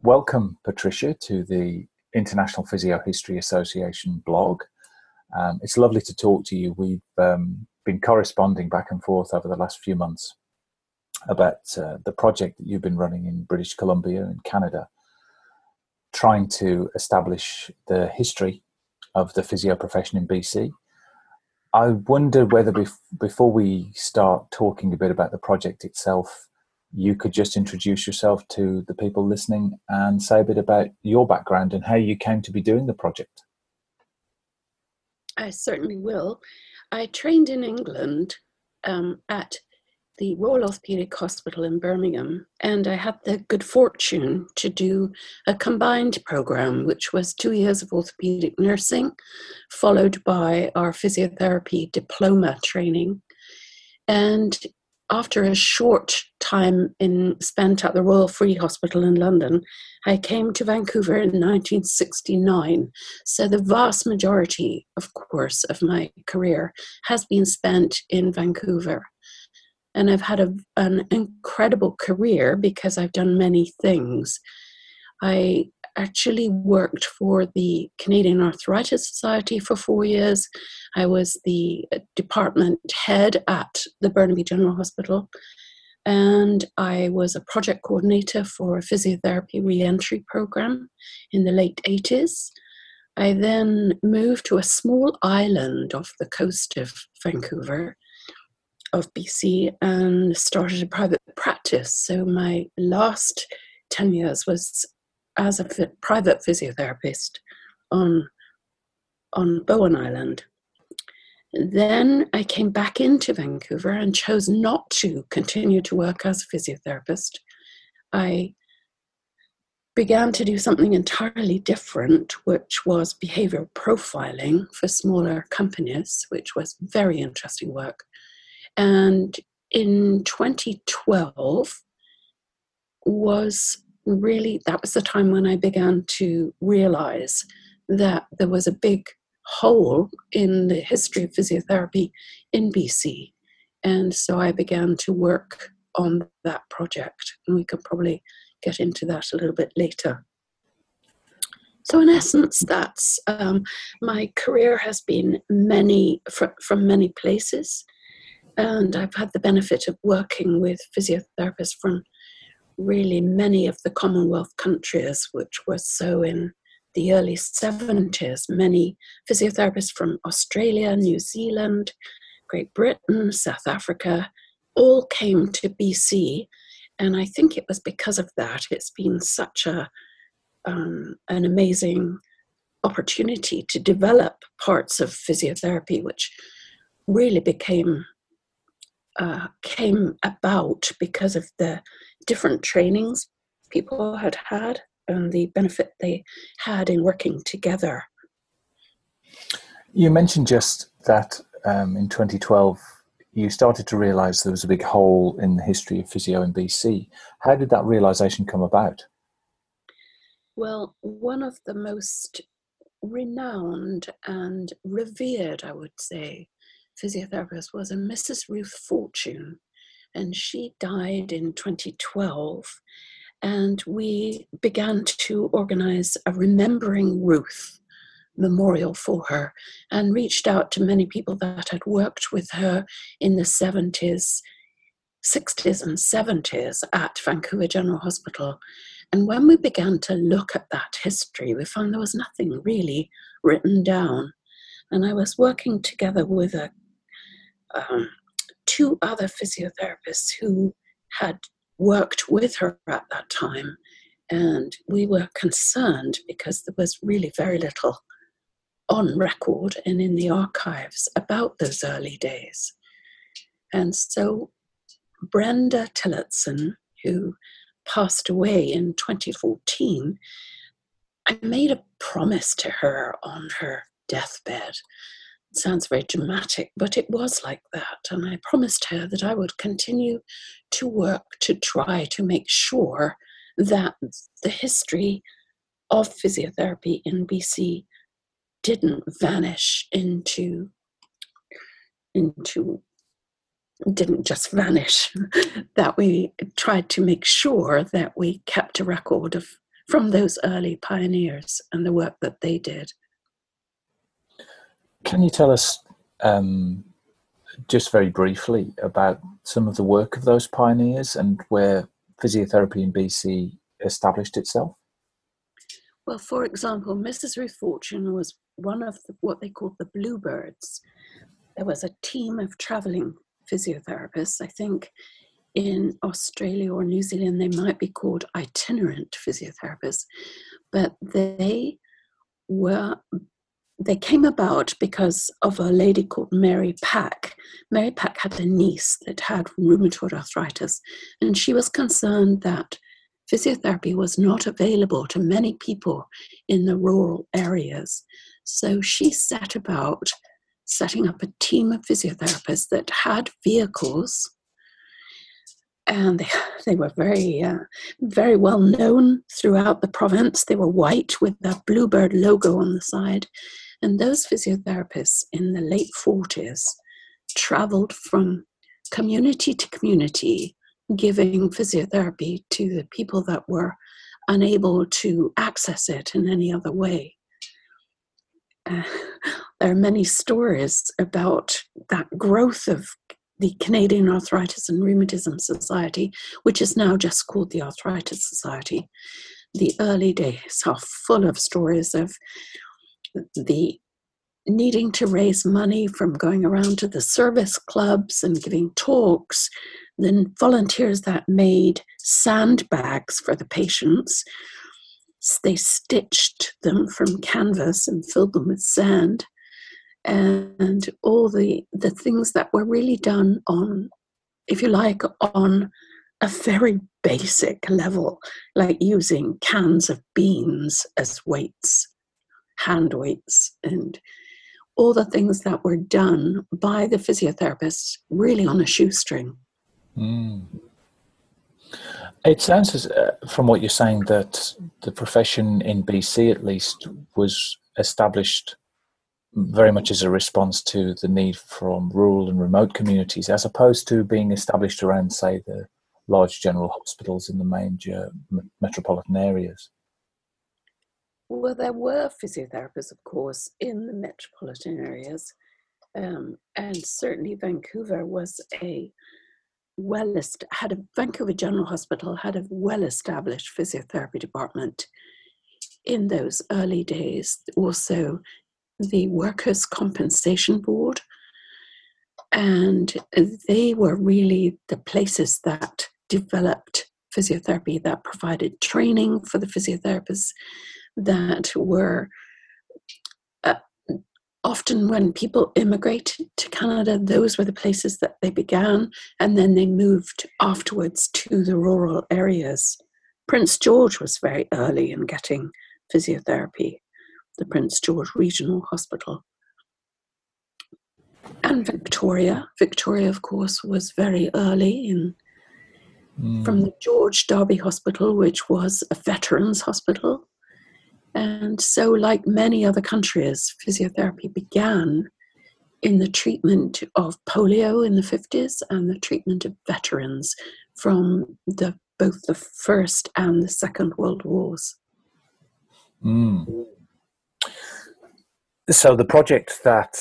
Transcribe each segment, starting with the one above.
Welcome, Patricia, to the International Physiohistory Association blog. It's lovely to talk to you. We've been corresponding back and forth over the last few months about the project that you've been running in British Columbia and Canada, trying to establish the history of the physio profession in BC. I wonder whether before we start talking a bit about the project itself, you could just introduce yourself to the people listening and say a bit about your background and how you came to be doing the project. I certainly will. I trained in England at the Royal Orthopaedic Hospital in Birmingham, and I had the good fortune to do a combined program, which was 2 years of orthopaedic nursing, followed by our physiotherapy diploma training. And after a short time spent at the Royal Free Hospital in London, I came to Vancouver in 1969. So the vast majority, of course, of my career has been spent in Vancouver. And I've had an incredible career because I've done many things. I actually worked for the Canadian Arthritis Society for 4 years. I was the department head at the Burnaby General Hospital, and I was a project coordinator for a physiotherapy re-entry program in the late 80s. I then moved to a small island off the coast of Vancouver, of BC, and started a private practice. So my last 10 years was as a private physiotherapist on Bowen Island. Then I came back into Vancouver and chose not to continue to work as a physiotherapist. I began to do something entirely different, which was behavioral profiling for smaller companies, which was very interesting work. And in 2012 that was the time when I began to realize that there was a big hole in the history of physiotherapy in BC. And so I began to work on that project, and we could probably get into that a little bit later. So in essence, that's my career has been from many places, and I've had the benefit of working with physiotherapists from really many of the Commonwealth countries, which were so in the early 70s. Many physiotherapists from Australia, New Zealand, Great Britain, South Africa, all came to BC. And I think it was because of that. It's been such an amazing opportunity to develop parts of physiotherapy, which really came about because of the different trainings people had and the benefit they had in working together. You mentioned just that in 2012 you started to realise there was a big hole in the history of physio in BC. How did that realisation come about? Well, one of the most renowned and revered, I would say, physiotherapist was a Mrs. Ruth Fortune, and she died in 2012, and we began to organize a Remembering Ruth memorial for her and reached out to many people that had worked with her in the 70s, 60s and 70s at Vancouver General Hospital. And when we began to look at that history, we found there was nothing really written down. And I was working together with two other physiotherapists who had worked with her at that time. And we were concerned because there was really very little on record and in the archives about those early days. And so Brenda Tillotson, who passed away in 2014, I made a promise to her on her deathbed. It sounds very dramatic, but it was like that. And I promised her that I would continue to work to try to make sure that the history of physiotherapy in BC didn't vanish didn't just vanish, that we tried to make sure that we kept a record of from those early pioneers and the work that they did. Can you tell us just very briefly about some of the work of those pioneers and where physiotherapy in BC established itself? Well, for example, Mrs. Ruth Fortune was one of what they called the Bluebirds. There was a team of traveling physiotherapists. I think in Australia or New Zealand, they might be called itinerant physiotherapists, but they came about because of a lady called Mary Pack. Mary Pack had a niece that had rheumatoid arthritis, and she was concerned that physiotherapy was not available to many people in the rural areas. So she set about setting up a team of physiotherapists that had vehicles, and they were very well known throughout the province. They were white with the Bluebird logo on the side. And those physiotherapists in the late 40s traveled from community to community, giving physiotherapy to the people that were unable to access it in any other way. There are many stories about that growth of the Canadian Arthritis and Rheumatism Society, which is now just called the Arthritis Society. The early days are full of stories of the needing to raise money from going around to the service clubs and giving talks, then volunteers that made sandbags for the patients. They stitched them from canvas and filled them with sand, and all the things that were really done on, if you like, on a very basic level, like using cans of beans as weights, hand weights, and all the things that were done by the physiotherapists really on a shoestring. Mm. It sounds as, from what you're saying, that the profession in BC at least was established very much as a response to the need from rural and remote communities, as opposed to being established around, say, the large general hospitals in the major metropolitan areas. Well, there were physiotherapists, of course, in the metropolitan areas, and certainly Vancouver was Vancouver General Hospital had a well-established physiotherapy department in those early days. Also, the Workers' Compensation Board, and they were really the places that developed physiotherapy, that provided training for the physiotherapists, that were often when people immigrated to Canada, those were the places that they began, and then they moved afterwards to the rural areas. Prince George was very early in getting physiotherapy, the Prince George Regional Hospital. And Victoria, of course, was very early from the George Darby Hospital, which was a veterans hospital. And so, like many other countries, physiotherapy began in the treatment of polio in the 50s and the treatment of veterans from both the First and the Second World Wars. Mm. So the project that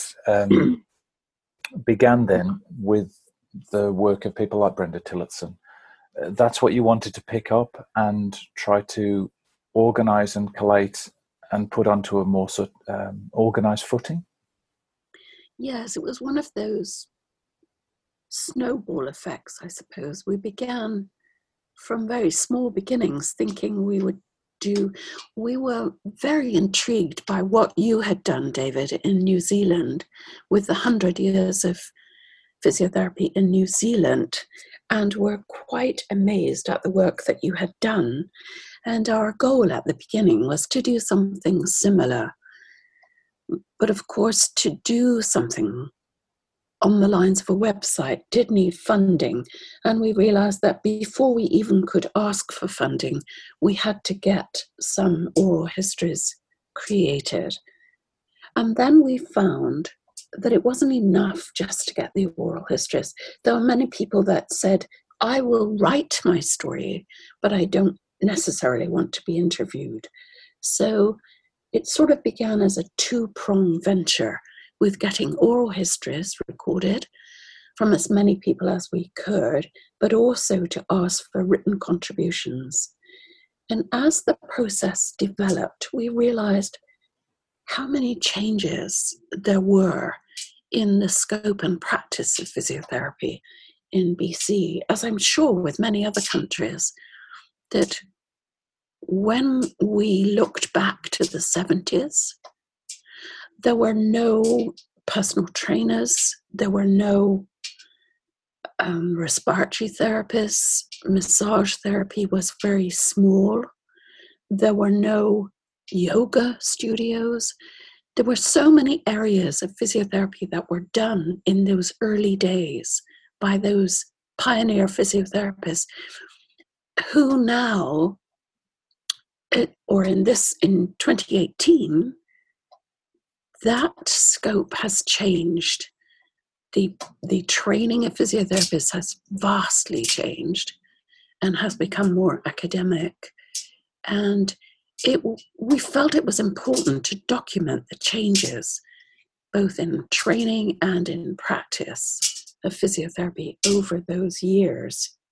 began then with the work of people like Brenda Tillotson, that's what you wanted to pick up and try to organise and collate and put onto a more organised footing? Yes, it was one of those snowball effects, I suppose. We began from very small beginnings thinking we were very intrigued by what you had done, David, in New Zealand with the 100 years of physiotherapy in New Zealand, and were quite amazed at the work that you had done. And our goal at the beginning was to do something similar. But of course, to do something on the lines of a website did need funding. And we realized that before we even could ask for funding, we had to get some oral histories created. And then we found that it wasn't enough just to get the oral histories. There were many people that said, I will write my story, but I don't necessarily want to be interviewed. So it sort of began as a two-pronged venture, with getting oral histories recorded from as many people as we could, but also to ask for written contributions. And as the process developed, we realized how many changes there were in the scope and practice of physiotherapy in BC, as I'm sure with many other countries, that when we looked back to the 70s, there were no personal trainers, there were no respiratory therapists, massage therapy was very small, there were no yoga studios. There were so many areas of physiotherapy that were done in those early days by those pioneer physiotherapists who now, in 2018, that scope has changed. The training of physiotherapists has vastly changed and has become more academic. And we felt it was important to document the changes, both in training and in practice of physiotherapy over those years.